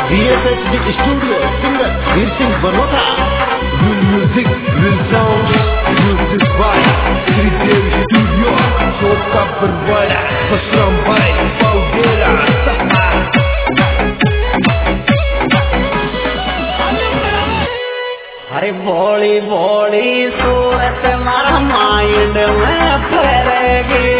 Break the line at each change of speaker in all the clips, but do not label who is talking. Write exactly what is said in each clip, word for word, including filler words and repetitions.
V S H D Studio, singer Veer Singh Banota. Real music, real sound, music by Sri Devi Studio. Chota Barwada, Basram Bhai, Paudera.
अरे भोली भोली सूरत मारा mind में फिरेगी,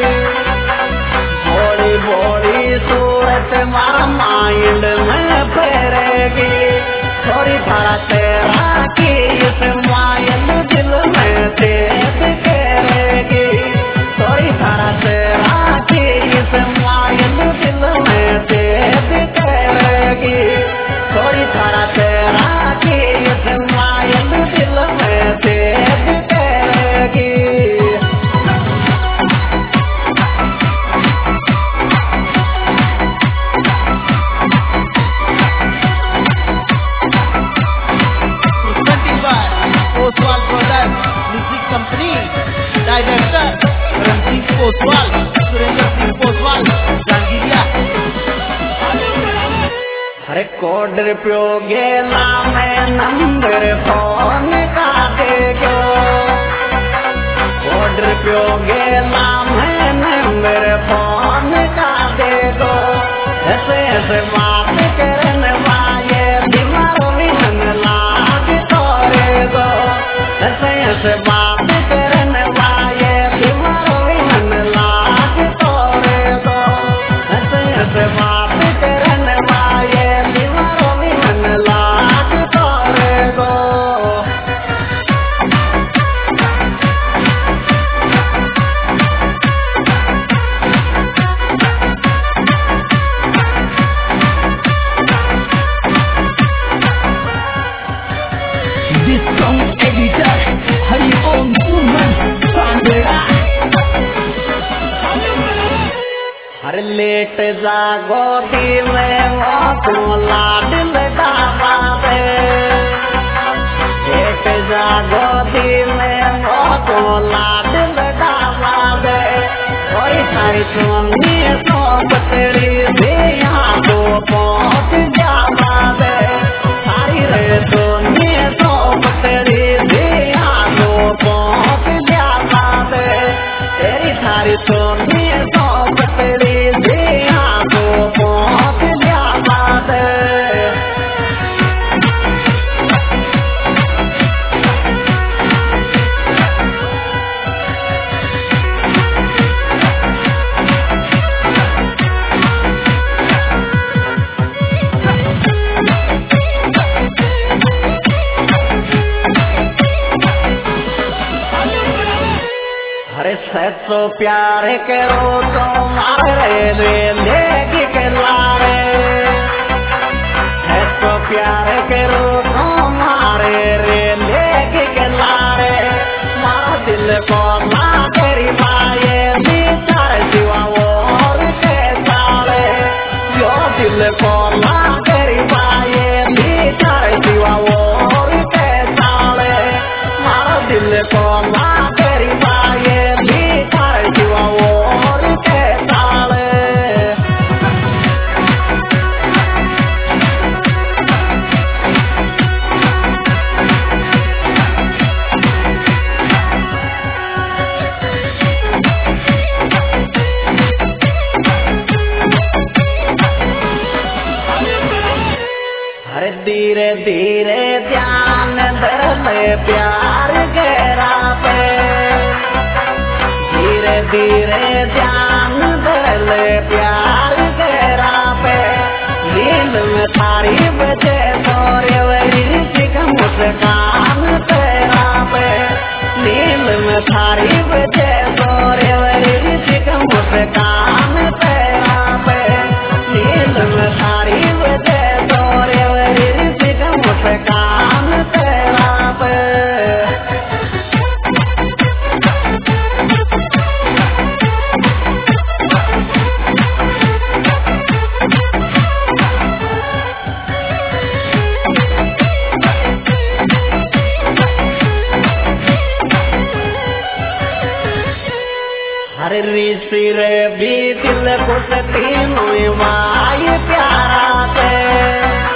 भोली भोली सूरत मारा माइंड में फिरेगी, थोड़ी थोड़ा तेरा की इस माइंड दिल में तेज करेगी, थोड़ी थोड़ा तेरा की इस माइंड दिल में तेज करेगी, थोड़ी थोड़ा तेरा की इस माइंड दिल में तेज करेगी।
Oswal Brothers Music Company, Director Ranjit Oswal, Surendra Singh Oswal, Rangiria।
अरे कोड रुपयोगे नाम नंबर फोन का देगो, कोड रुपयोगे नाम नंबर फोन का देगो, ऐसे ऐसे बात करने वाले बीमारों में मन लाग तोड़ेगो, ऐसे ऐसे बात करने वाले बीमारों में मन लाग तोड़ेगो, ऐसे ऐसे बात करने वाले बीमारों में मन लाग तोड़ेगो।
This song editor, Hari Om Suman Pandera.
हर लेट जागो दी में वो तो लाड लगावा दे, लेट जागो दी में वो तो लाड लगावा दे, और सारी सुनी तो तेरी भी यहाँ तो पहुँच जावा दे, सारी रे सुनी तो तेरी भी यहाँ तो पहुँच जावा दे, तेरी सारी सुनी तो तेरी भी यहाँ तो पहुँच जावा दे। अरे सच्चो प्यार करो तो मारे रे लेगी के लारे, सच्चो प्यार करो तो मारे रे लेगी के लारे, मारा दिल को ना तेरी माये बिचार जीवा और के सारे, यो दिल को ना तेरी माये बिचार जीवा और के सारे, मारा दिल को ना तेरी माये बिचार जीवा और के सारे। अरे धीरे धीरे ध्यान धर प्यार गहरा पे, धीरे धीरे ध्यान धर प्यार गहरा पे, नींद में थारी बजे सोरे वही सिख मुस्कान तेरा पे, नींद में थारी बजे सोरे वही सिख मुस्कान तेरा पे, नींद में थारी बजे सोरे वही सिख मुस्कान तेरा पे। हर ऋषि रे भी दिल को तीनों माय प्यारा थे,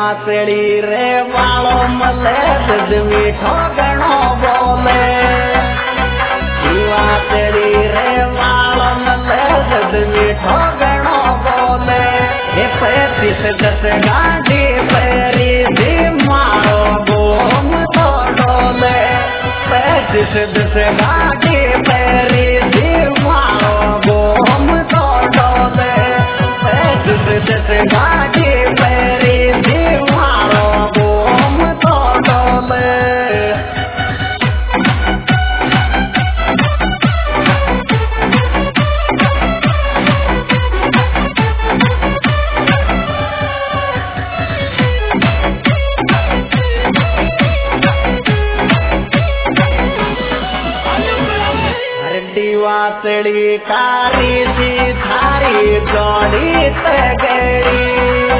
तेरी रे वालो मले दूध मीठो गणो बोले जीवा तेरी रे वालो मले दूध मीठो गणो बोले ये पैतीस दस गाड़ी पेरी दी मारो बोम तो डोले पैतीस दस गाड़ी पेरी दी मारो बोम तो डोले पैतीस दस गाड़ी पेरी दी मारो बोम तो डोले वातड़ी कारी सी थारी जोड़ी ते गड़ी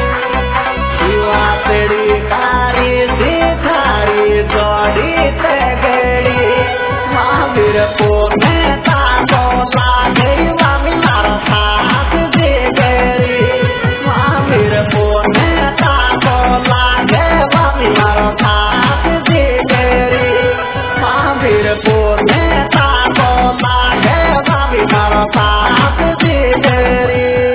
वातड़ी कारी सी थारी जोड़ी ते गड़ी महावीर को नेता को लागे वामी मारो साथ दे गड़ी महावीर को नेता को लागे वामी मारो साथ दे गड़ी महावीर को नेता को लागे मारो साथ दे गड़ी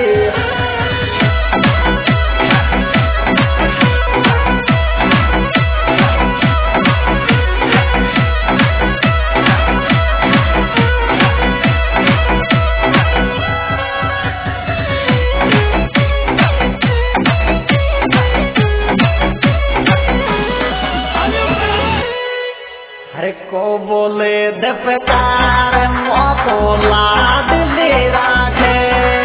हर को बोले दफकार मोको लाड ले राखे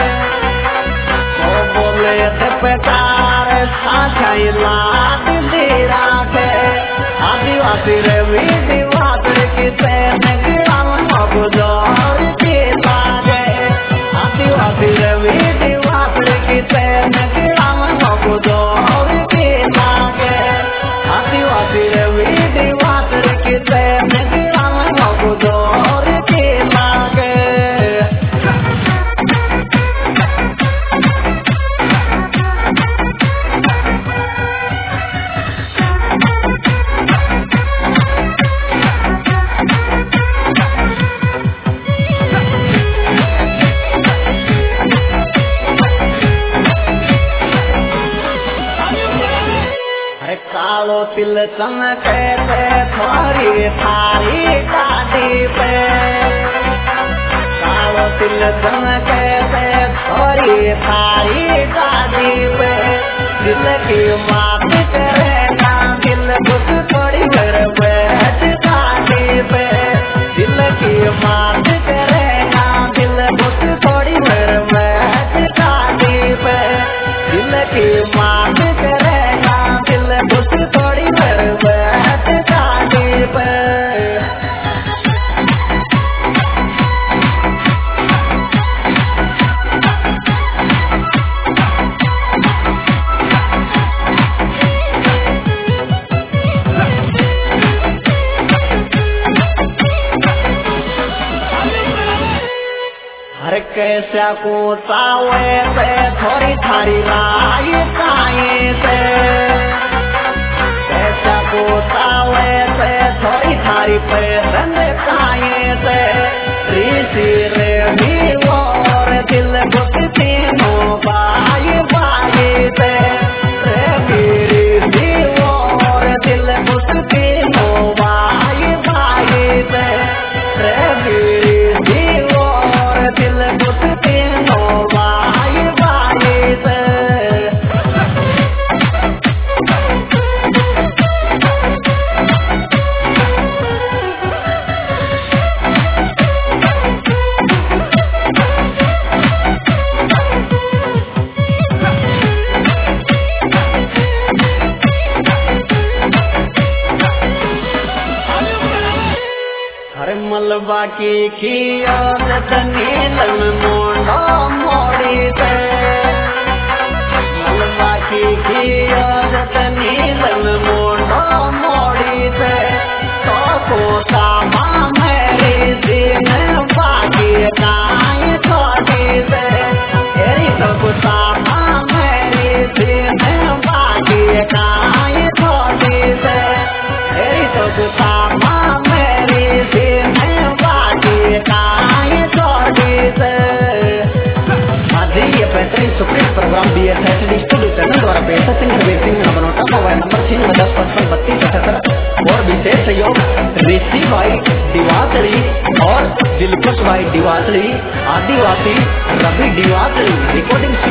को बोले दफकार साचाई लाड ले राखे आदिवासी रवि दिवाकर की तेन गिराम मगजोर के लागे आदिवासी रवि दिवाकर की तेन गिराम मगजोर के लागे आदिवासी रवि दिवाकर की तेन गिराम मगजोर के लागे कालो तिल चमके पे थोड़ी थारी गाड़ी पे कालो तिल चमके पे थोड़ी थारी गाड़ी पे दिल की बात करेगा दिल बुझ थोड़ी मेरे बैठ गाड़ी पे दिल की बात करेगा दिल बुझ थोड़ी मेरे बैठ गाड़ी पे दिल की बात करेगा दिल बुझ थोड़ी मेरे बैठ गाड़ी पे हर कैसा को सावे पे थोड़ी थारी राय काये से कैसा को सावे पे थोड़ी थारी पे रंग काये से ऋषि रे भी और दिल बुझती नो बाई बाई से ऋषि और दिल बुझती नो बाई बाई से ऋषि और दिल बुझती नो बाई बाई से मलबा की खियात नीलन मोड़ो मोड़ी से मलबा की खियात नीलन मोड़ो मोड़ी से तो को सामा मेरी दिन बाकी काई छोड़ी से तेरी तो को सामा मेरी दिन बाकी काई programme B S H D studio channel द्वारा पेश है। Singer Veer Singh Banota, mobile number छियानवे दस पचपन बत्तीस अठहत्तर। और विशेष सहयोग ऋषि भाई दिवासड़ी और दिलकुश भाई दिवासड़ी, आदिवासी रवि दिवासड़ी। रिकॉर्डिंग